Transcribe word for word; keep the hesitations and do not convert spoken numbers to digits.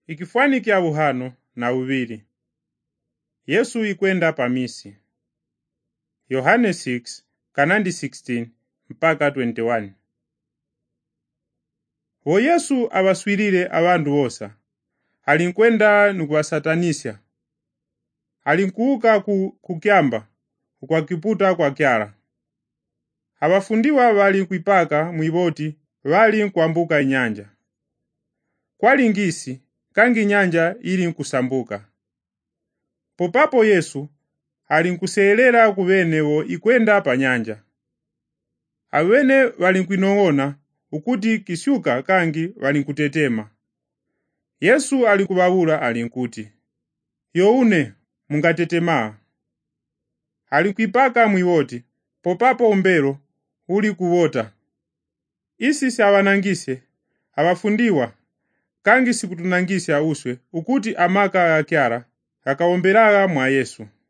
Ikifanikia buhano na uviri. Yesu ikwenda pamisi. Yohane six, kanandi sixteen, mpaka twenty-one. Wo Yesu abaswirire abandu bosa. Alinkwenda nukuwasatanisya. Alinkuuka ku, kukyamba, kwa kiputa kwa kyara. Abafundiwa bali kwipaka mwiboti, bali nkwambuka inyanja. Kwali ngisi, kangi nyanja ili nkusambuka. Popapo Yesu alinkuseelera kubenewo ikwenda pa nyanja. Awene balinkwinong'ona ukuti kisyuka kangi balinkutetema. Yesu alikubabula alinkuti, youne mungatetema. Alikwipaka mwiboti, popapo umbelo uli kuwota. Isi sawanangise abafundiwa kangi sikutunangisya uswe ukuti amaka ya kyara akaomberaga mwa Yesu.